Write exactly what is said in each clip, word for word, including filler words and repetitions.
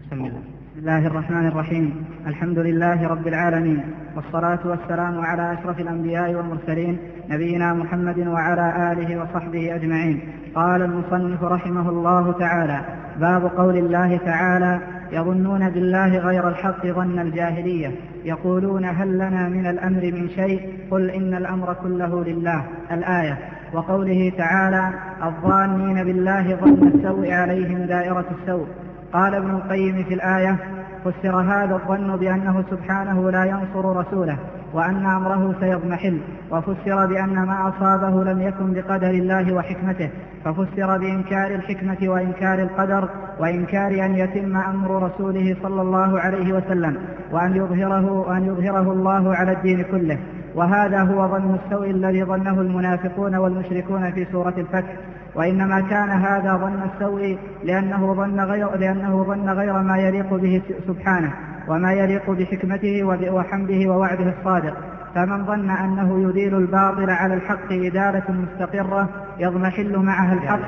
بسم الله الرحمن الرحيم. الحمد لله رب العالمين، والصلاة والسلام على أشرف الأنبياء والمرسلين نبينا محمد وعلى آله وصحبه أجمعين. قال المصنف رحمه الله تعالى: باب قول الله تعالى: يظنون بالله غير الحق ظن الجاهلية، يقولون هل لنا من الأمر من شيء، قل إن الأمر كله لله. الآية. وقوله تعالى: الظانين بالله ظن السوء عليهم دائرة السوء. قال ابن القيم في الآية: فسر هذا الظن بأنه سبحانه لا ينصر رسوله وأن أمره سيضمحل، وفسر بأن ما أصابه لم يكن بقدر الله وحكمته، ففسر بإنكار الحكمة وإنكار القدر وإنكار أن يتم أمر رسوله صلى الله عليه وسلم وأن يظهره, وأن يظهره الله على الدين كله. وهذا هو ظن السوء الذي ظنه المنافقون والمشركون في سورة الفتح، وإنما كان هذا ظن السوء لأنه ظن غير, لأنه ظن غير ما يليق به سبحانه وما يليق بحكمته وحمده ووعده الصادق. فمن ظن أنه يديل الباطل على الحق إدالة مستقرة يضمحل معها الحق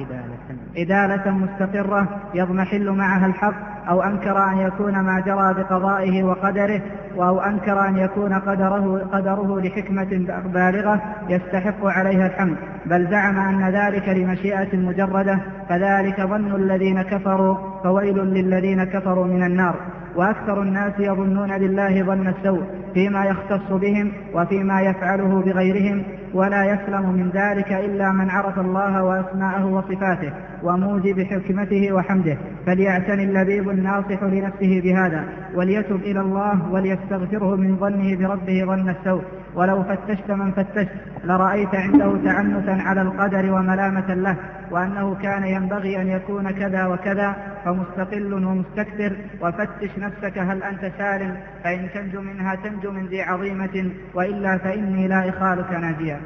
إدالة مستقرة يضمحل معها الحق، أو أنكر أن يكون ما جرى بقضائه وقدره، أو أنكر أن يكون قدره, قدره لحكمة بالغة يستحق عليها الحمد، بل زعم أن ذلك لمشيئة مجردة، فذلك ظن الذين كفروا، فويل للذين كفروا من النار. وأكثر الناس يظنون بالله ظن السوء فيما يختص بهم وفيما يفعله بغيرهم، ولا يسلم من ذلك إلا من عرف الله وأسماءه وصفاته وموجب حكمته وحمده. فليعتني اللبيب الناصح لنفسه بهذا، وليتب إلى الله وليستغفره من ظنه بربه ظن السوء. ولو فتشت من فتشت لرأيت عنده تعنتا على القدر وملامة له، وأنه كان ينبغي أن يكون كذا وكذا، فمستقل ومستكثر. وفتش نفسك هل أنت سالم، فإن تنجو منها تنجو من ذي عظيمة، وإلا فإني لا إخالك ناجيا.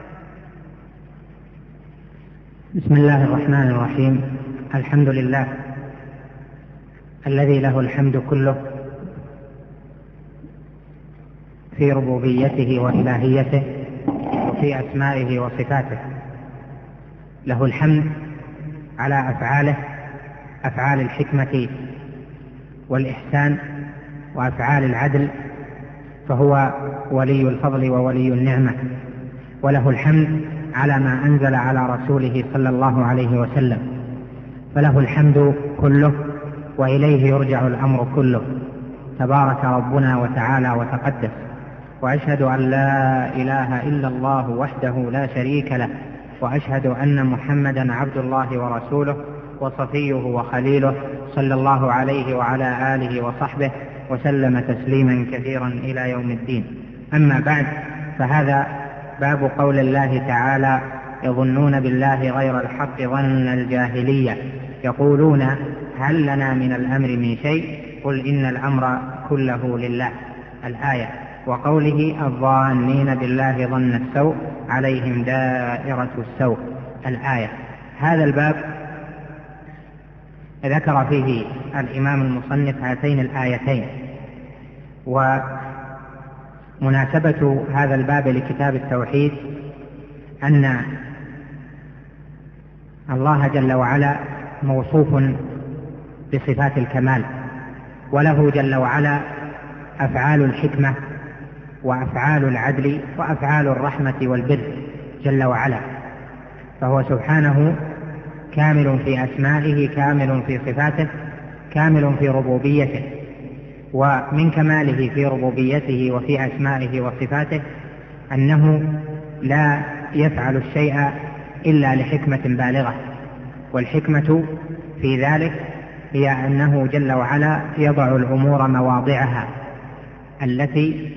بسم الله الرحمن الرحيم. الحمد لله الذي له الحمد كله في ربوبيته وإلهيته وفي أسمائه وصفاته. له الحمد على أفعاله، أفعال الحكمة والإحسان وأفعال العدل، فهو ولي الفضل وولي النعمة. وله الحمد على ما أنزل على رسوله صلى الله عليه وسلم، فله الحمد كله وإليه يرجع الأمر كله، تبارك ربنا وتعالى وتقدس. وأشهد أن لا إله إلا الله وحده لا شريك له، وأشهد أن محمدا عبد الله ورسوله وصفيه وخليله، صلى الله عليه وعلى آله وصحبه وسلم تسليما كثيرا إلى يوم الدين. أما بعد، فهذا باب قول الله تعالى: يظنون بالله غير الحق ظن الجاهلية، يقولون هل لنا من الأمر من شيء، قل إن الأمر كله لله. الآية. وقوله: الظانين بالله ظن السوء عليهم دائرة السوء. الآية. هذا الباب ذكر فيه الإمام المصنف هاتين الآيتين، ومناسبة هذا الباب لكتاب التوحيد أن الله جل وعلا موصوف بصفات الكمال، وله جل وعلا أفعال الحكمة وأفعال العدل وأفعال الرحمة والبر جل وعلا، فهو سبحانه كامل في أسمائه، كامل في صفاته، كامل في ربوبيته. ومن كماله في ربوبيته وفي أسمائه وصفاته أنه لا يفعل الشيء إلا لحكمة بالغة، والحكمة في ذلك هي أنه جل وعلا يضع الأمور مواضعها التي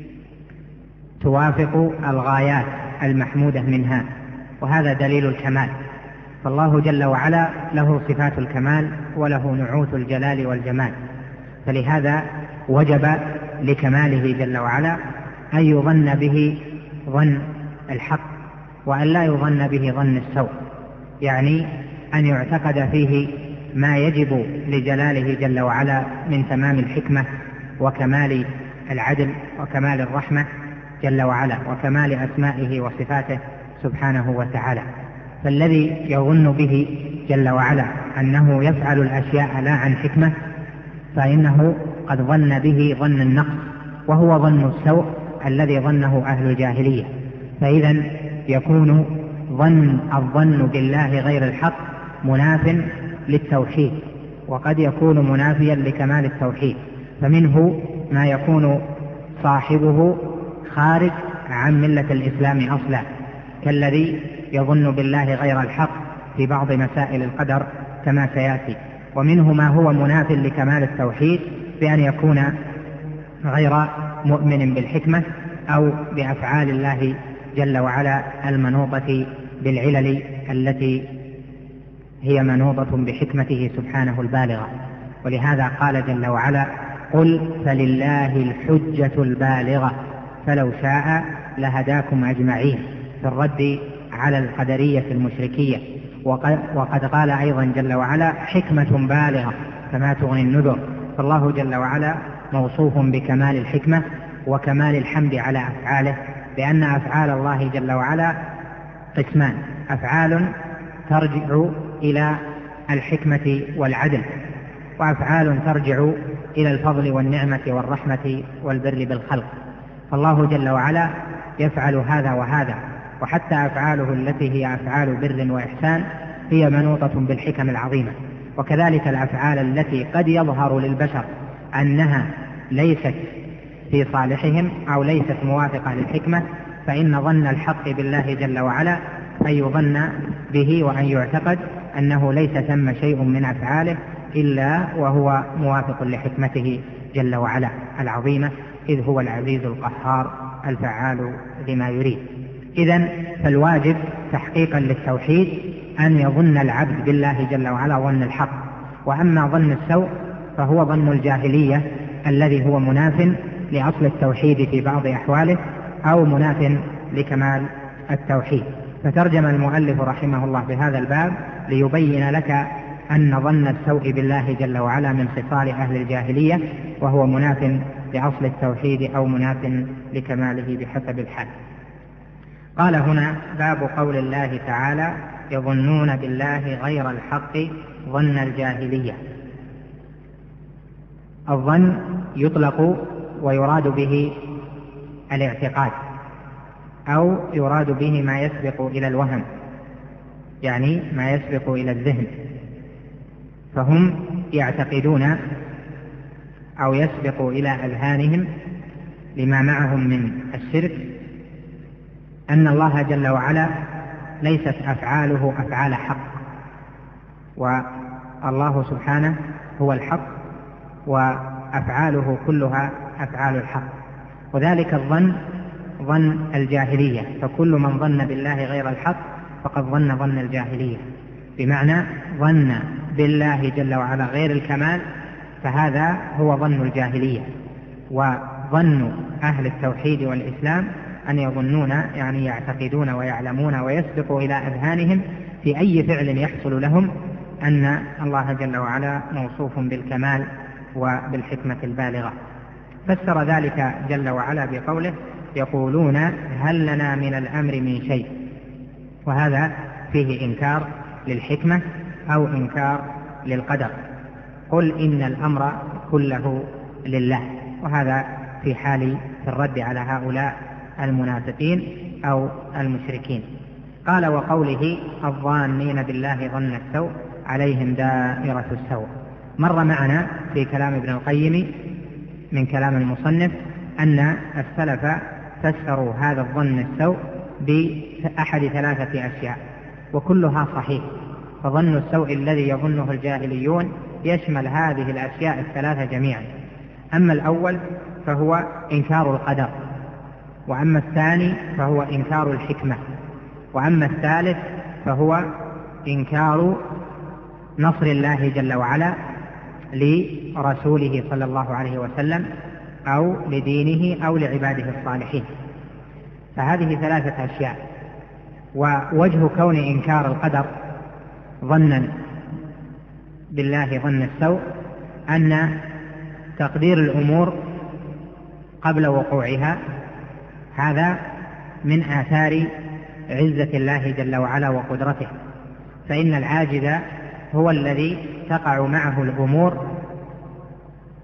توافق الغايات المحمودة منها، وهذا دليل الكمال. فالله جل وعلا له صفات الكمال وله نعوت الجلال والجمال، فلهذا وجب لكماله جل وعلا أن يظن به ظن الحق وأن لا يظن به ظن السوء، يعني أن يعتقد فيه ما يجب لجلاله جل وعلا من تمام الحكمة وكمال العدل وكمال الرحمة جل وعلا وكمال أسمائه وصفاته سبحانه وتعالى. فالذي يظن به جل وعلا أنه يفعل الأشياء لا عن حكمة فإنه قد ظن به ظن النقص، وهو ظن السوء الذي ظنه أهل الجاهلية. فإذا يكون ظن الظن بالله غير الحق مناف للتوحيد، وقد يكون منافيا لكمال التوحيد، فمنه ما يكون صاحبه خارج عن ملة الإسلام أصلا، كالذي يظن بالله غير الحق في بعض مسائل القدر كما سيأتي. ومنه ما هو مناف لكمال التوحيد بأن يكون غير مؤمن بالحكمة أو بأفعال الله جل وعلا المنوطة بالعلل التي هي منوطة بحكمته سبحانه البالغة. ولهذا قال جل وعلا: قل فلله الحجة البالغة فلو شاء لهداكم أجمعين، في الرد على القدرية المشركية. وقد, وقد قال أيضا جل وعلا: حكمة بالغة كما تغني النذر. فالله جل وعلا موصوف بكمال الحكمة وكمال الحمد على أفعاله، لأن أفعال الله جل وعلا قسمان: أفعال ترجع إلى الحكمة والعدل، وأفعال ترجع إلى الفضل والنعمة والرحمة والبر بالخلق. فالله جل وعلا يفعل هذا وهذا، وحتى أفعاله التي هي أفعال بر وإحسان هي منوطة بالحكم العظيمة. وكذلك الأفعال التي قد يظهر للبشر أنها ليست في صالحهم أو ليست موافقة للحكمة، فإن ظن الحق بالله جل وعلا أن يظن به وأن يعتقد أنه ليس ثم شيء من أفعاله إلا وهو موافق لحكمته جل وعلا العظيمة، إذ هو العزيز القهار الفعال لما يريد. إذن فالواجب تحقيقا للتوحيد أن يظن العبد بالله جل وعلا ظن الحق. وأما ظن السوء فهو ظن الجاهلية الذي هو مناف لأصل التوحيد في بعض أحواله أو مناف لكمال التوحيد. فترجم المؤلف رحمه الله بهذا الباب ليبين لك أن ظن السوء بالله جل وعلا من خصال أهل الجاهلية، وهو مناف لأصل التوحيد أو مناف لكماله بحسب الحال. قال هنا: باب قول الله تعالى: يظنون بالله غير الحق ظن الجاهلية. الظن يطلق ويراد به الاعتقاد، أو يراد به ما يسبق إلى الوهم، يعني ما يسبق إلى الذهن. فهم يعتقدون أو يسبق إلى أذهانهم لما معهم من الشرك أن الله جل وعلا ليست أفعاله أفعال حق، والله سبحانه هو الحق وأفعاله كلها أفعال الحق. وذلك الظن ظن الجاهلية، فكل من ظن بالله غير الحق فقد ظن ظن الجاهلية، بمعنى ظن بالله جل وعلا غير الكمال، فهذا هو ظن الجاهلية. وظن أهل التوحيد والإسلام أن يظنون يعني يعتقدون ويعلمون ويسبق إلى أذهانهم في أي فعل يحصل لهم أن الله جل وعلا موصوف بالكمال وبالحكمة البالغة. فسر ذلك جل وعلا بقوله: يقولون هل لنا من الأمر من شيء. وهذا فيه إنكار للحكمة أو إنكار للقدر. قل إن الأمر كله لله. وهذا في حال في الرد على هؤلاء المنافقين أو المشركين. قال: وقوله الظانين بالله ظن السوء عليهم دائرة السوء. مر معنا في كلام ابن القيم من كلام المصنف أن السلف فسروا هذا الظن السوء بأحد ثلاثة أشياء، وكلها صحيح. فظن السوء الذي يظنه الجاهليون يشمل هذه الأشياء الثلاثة جميعا. أما الأول فهو إنكار القدر، وأما الثاني فهو إنكار الحكمة، وأما الثالث فهو إنكار نصر الله جل وعلا لرسوله صلى الله عليه وسلم أو لدينه أو لعباده الصالحين. فهذه ثلاثة أشياء. ووجه كون إنكار القدر ظنا بالله ظن السوء أن تقدير الأمور قبل وقوعها هذا من آثار عزة الله جل وعلا وقدرته، فإن العاجز هو الذي تقع معه الأمور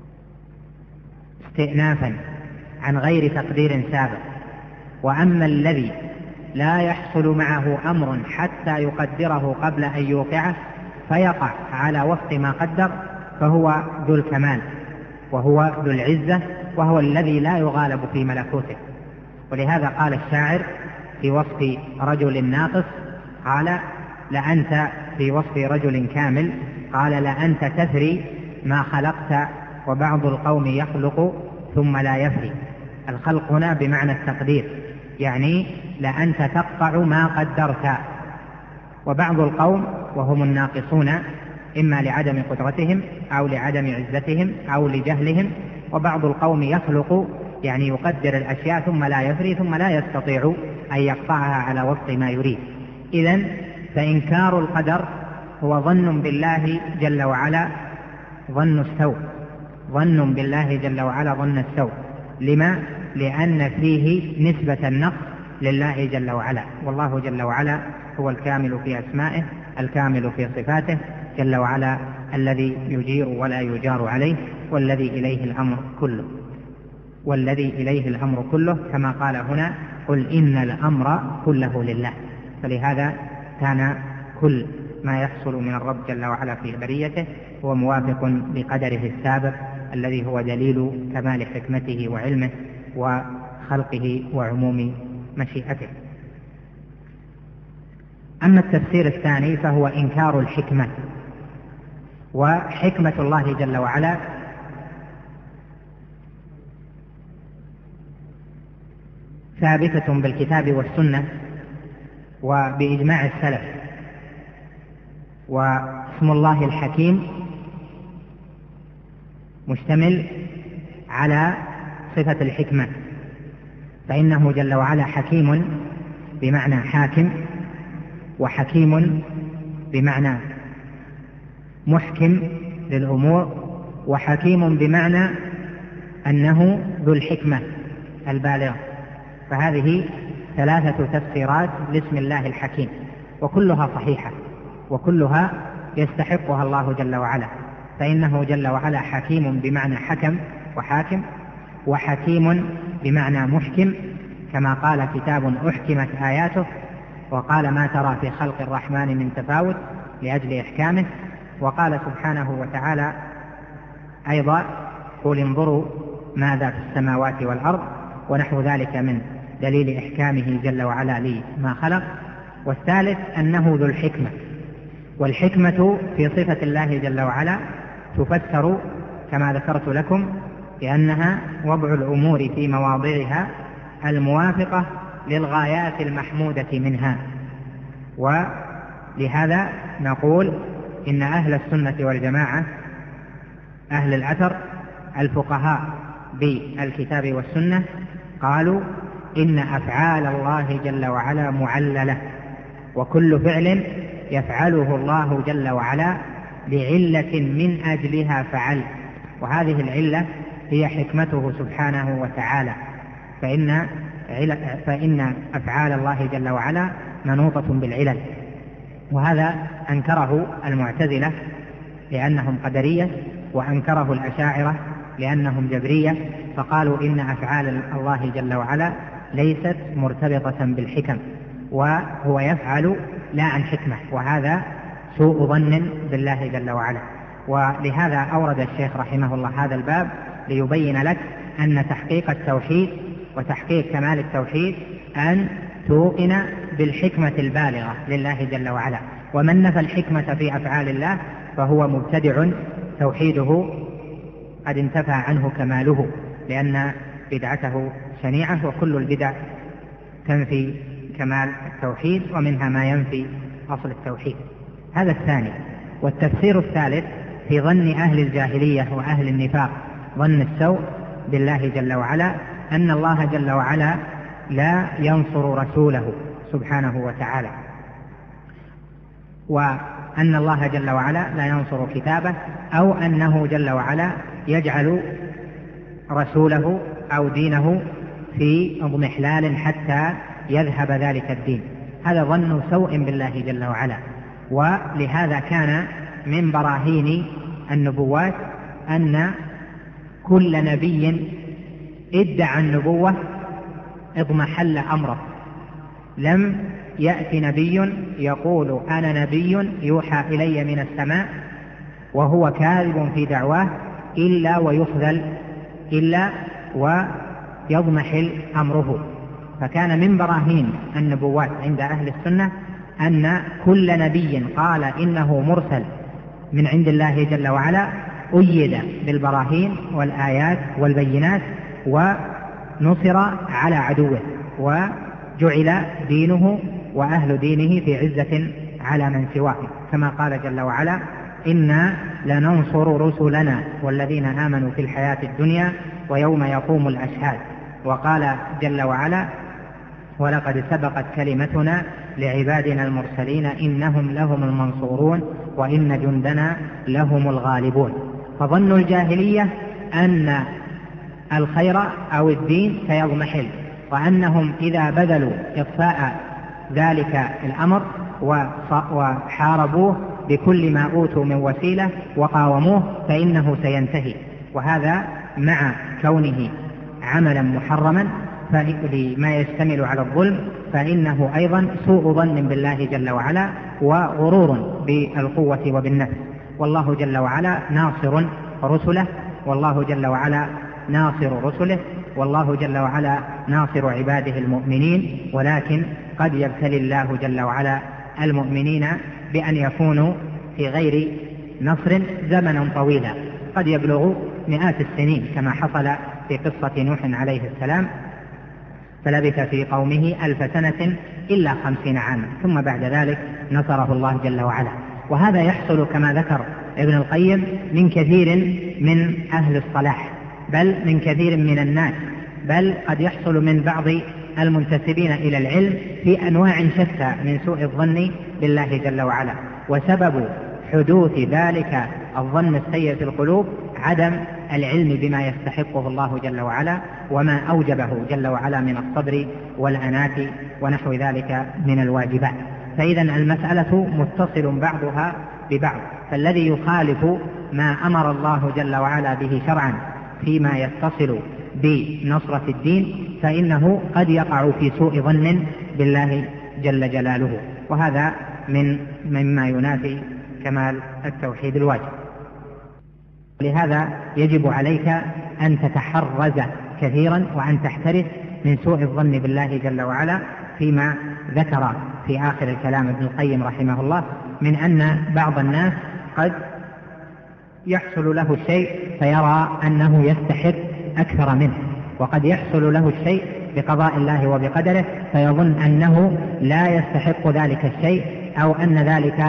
استئنافا عن غير تقدير سابق. وأما الذي لا يحصل معه أمر حتى يقدره قبل أن يوقعه فيقع على وفق ما قدر فهو ذو الكمال وهو ذو العزة وهو الذي لا يغالب في ملكوته. ولهذا قال الشاعر في وصف رجل ناقص قال لأنت في وصف رجل كامل قال لأنت تثري ما خلقت وبعض القوم يخلق ثم لا يفري. الخلق هنا بمعنى التقدير، يعني لأنت تقطع ما قدرت. وبعض القوم وهم الناقصون إما لعدم قدرتهم أو لعدم عزتهم أو لجهلهم، وبعض القوم يخلق يعني يقدر الأشياء ثم لا يفري ثم لا يستطيع أن يقطعها على وفق ما يريد. إذن فإنكار القدر هو ظن بالله جل وعلا ظن السوء، ظن بالله جل وعلا ظن السوء. لما؟ لأن فيه نسبة النقص لله جل وعلا، والله جل وعلا هو الكامل في أسمائه الكامل في صفاته جل وعلا الذي يجير ولا يجار عليه والذي إليه الأمر كله والذي إليه الأمر كله كما قال هنا قل إن الأمر كله لله. فلهذا كان كل ما يحصل من الرب جل وعلا في بريته هو موافق بقدره السابق الذي هو دليل كمال حكمته وعلمه وخلقه وعموم مشيئته. أما التفسير الثاني فهو إنكار الحكمة. وحكمة الله جل وعلا ثابتة بالكتاب والسنة وبإجماع السلف. واسم الله الحكيم مشتمل على صفة الحكمة، فإنه جل وعلا حكيم بمعنى حاكم، وحكيم بمعنى محكم للأمور، وحكيم بمعنى أنه ذو الحكمة البالغة. فهذه ثلاثة تفسيرات لاسم الله الحكيم، وكلها صحيحة وكلها يستحقها الله جل وعلا، فإنه جل وعلا حكيم بمعنى حكم وحاكم، وحكيم بمعنى محكم كما قال كتاب أحكمت آياته، وقال ما ترى في خلق الرحمن من تفاوت لأجل إحكامه. وقال سبحانه وتعالى أيضا قل انظروا ماذا في السماوات والأرض، ونحو ذلك من دليل إحكامه جل وعلا لما خلق. والثالث أنه ذو الحكمة، والحكمة في صفة الله جل وعلا تفسر كما ذكرت لكم بأنها وضع الأمور في مواضعها الموافقة للغايات المحمودة منها. ولهذا نقول إن أهل السنة والجماعة أهل الأثر الفقهاء بالكتاب والسنة قالوا إن أفعال الله جل وعلا معللة، وكل فعل يفعله الله جل وعلا لعلة من أجلها فعل، وهذه العلة هي حكمته سبحانه وتعالى. فإن, فإن أفعال الله جل وعلا منوطة بالعلل. وهذا أنكره المعتزلة لأنهم قدرية، وأنكره الأشاعرة لأنهم جبرية، فقالوا إن أفعال الله جل وعلا ليست مرتبطة بالحكم، وهو يفعل لا عن حكمة، وهذا سوء ظن بالله جل وعلا. ولهذا أورد الشيخ رحمه الله هذا الباب ليبين لك أن تحقيق التوحيد وتحقيق كمال التوحيد أن توقن بالحكمة البالغة لله جل وعلا. ومن نفى الحكمة في أفعال الله فهو مبتدع توحيده قد انتفى عنه كماله، لأن بدعته شنيعة، وكل البدع تنفي كمال التوحيد، ومنها ما ينفي أصل التوحيد. هذا الثاني. والتفسير الثالث في ظن أهل الجاهلية وأهل النفاق ظن السوء بالله جل وعلا أن الله جل وعلا لا ينصر رسوله سبحانه وتعالى، وأن الله جل وعلا لا ينصر كتابه، أو أنه جل وعلا يجعل رسوله أو دينه في اضمحلال حتى يذهب ذلك الدين. هذا ظن سوء بالله جل وعلا. ولهذا كان من براهين النبوات أن كل نبي ادعى النبوة اضمحل أمره. لم يأتي نبي يقول أنا نبي يوحى إلي من السماء وهو كاذب في دعواه إلا ويخذل إلا ويضمحل أمره. فكان من براهين النبوات عند أهل السنة أن كل نبي قال إنه مرسل من عند الله جل وعلا أيد بالبراهين والآيات والبينات ونصر على عدوه وجعل دينه وأهل دينه في عزة على من سواه، كما قال جل وعلا إنا لننصر رسلنا والذين آمنوا في الحياة الدنيا ويوم يقوم الأشهاد. وقال جل وعلا ولقد سبقت كلمتنا لعبادنا المرسلين إنهم لهم المنصورون وإن جندنا لهم الغالبون. فظن الجاهلية أن الخير أو الدين سيضمحل، وأنهم إذا بذلوا إطفاء ذلك الأمر وحاربوه بكل ما أوتوا من وسيلة وقاوموه فإنه سينتهي. وهذا مع كونه عملا محرما فلما يشتمل على الظلم فإنه أيضا سوء ظن بالله جل وعلا وغرور بالقوة وبالنفس. والله جل وعلا ناصر رسله، والله جل وعلا ناصر رسله، والله جل وعلا ناصر عباده المؤمنين. ولكن قد يبتلي الله جل وعلا المؤمنين بأن يكونوا في غير نصر زمنا طويلا، قد يبلغ مئات السنين كما حصل في قصة نوح عليه السلام، فلبث في قومه ألف سنة إلا خمسين عاما ثم بعد ذلك نصره الله جل وعلا. وهذا يحصل كما ذكر ابن القيم من كثير من أهل الصلاح، بل من كثير من الناس، بل قد يحصل من بعض المنتسبين إلى العلم في أنواع شتى من سوء الظن بالله جل وعلا. وسبب حدوث ذلك الظن السيء في القلوب عدم العلم بما يستحقه الله جل وعلا وما أوجبه جل وعلا من الصبر والأناة ونحو ذلك من الواجبات. فإذا المسألة متصل بعضها ببعض، فالذي يخالف ما أمر الله جل وعلا به شرعا فيما يتصل بنصرة الدين فإنه قد يقع في سوء ظن بالله جل جلاله، وهذا من مما ينافي كمال التوحيد الواجب. لهذا يجب عليك أن تتحرز كثيرا وأن تحترس من سوء الظن بالله جل وعلا فيما ذكر في آخر الكلام ابن القيم رحمه الله من أن بعض الناس قد يحصل له الشيء فيرى أنه يستحق أكثر منه، وقد يحصل له الشيء بقضاء الله وبقدره فيظن أنه لا يستحق ذلك الشيء أو أن ذلك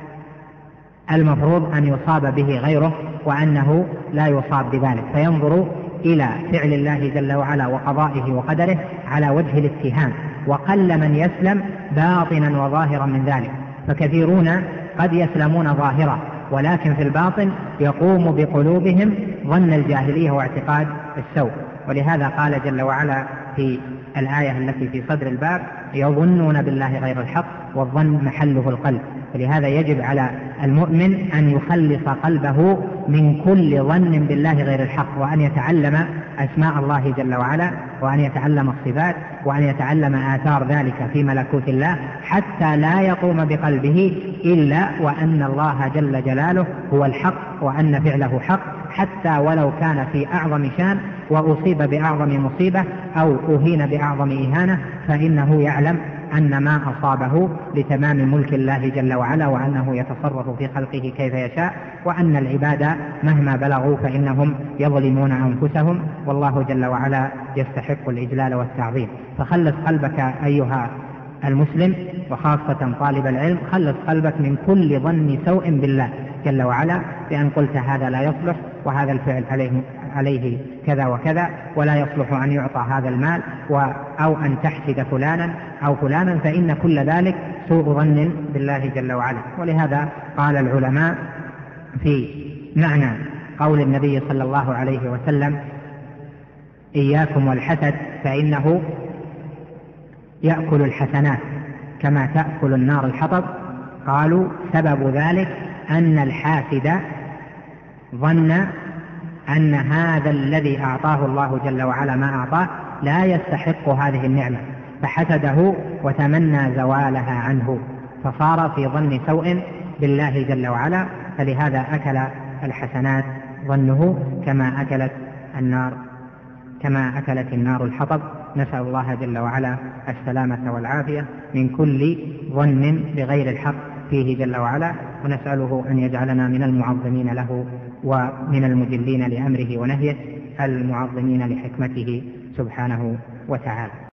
المفروض أن يصاب به غيره وأنه لا يصاب بذلك، فينظر إلى فعل الله جل وعلا وقضائه وقدره على وجه الاتهام، وقل من يسلم باطنا وظاهرا من ذلك. فكثيرون قد يسلمون ظاهرا ولكن في الباطن يقوم بقلوبهم ظن الجاهلية واعتقاد السوء. ولهذا قال جل وعلا في الآية التي في صدر الباب يظنون بالله غير الحق والظن محله القلب. فلهذا يجب على المؤمن أن يخلص قلبه من كل ظن بالله غير الحق، وأن يتعلم أسماء الله جل وعلا، وأن يتعلم الصفات، وأن يتعلم آثار ذلك في ملكوت الله، حتى لا يقوم بقلبه إلا وأن الله جل جلاله هو الحق وأن فعله حق، حتى ولو كان في أعظم شان وأصيب بأعظم مصيبة أو أهين بأعظم إهانة، فإنه يعلم أن ما أصابه لتمام ملك الله جل وعلا، وأنه يتصرف في خلقه كيف يشاء، وأن العباد مهما بلغوا فإنهم يظلمون أنفسهم، والله جل وعلا يستحق الإجلال والتعظيم. فخلص قلبك أيها المسلم وخاصة طالب العلم، خلص قلبك من كل ظن سوء بالله جل وعلا بأن قلت هذا لا يصلح وهذا الفعل عليه, عليه كذا وكذا ولا يصلح أن يعطى هذا المال أو أن تحسد فلانا أو فلانا، فإن كل ذلك سوء ظن بالله جل وعلا. ولهذا قال العلماء في معنى قول النبي صلى الله عليه وسلم إياكم والحسد فإنه يأكل الحسنات كما تأكل النار الحطب. قالوا سبب ذلك أن الحاسد ظن أن هذا الذي أعطاه الله جل وعلا ما أعطاه لا يستحق هذه النعمة، فحسده وتمنى زوالها عنه، فصار في ظن سوء بالله جل وعلا، فلهذا أكل الحسنات ظنه كما أكلت النار كما أكلت النار الحطب. نسأل الله جل وعلا السلامة والعافية من كل ظن بغير الحق فيه جل وعلا، ونسأله أن يجعلنا من المعظمين له ومن المجلين لأمره ونهيه، المعظمين لحكمته سبحانه وتعالى.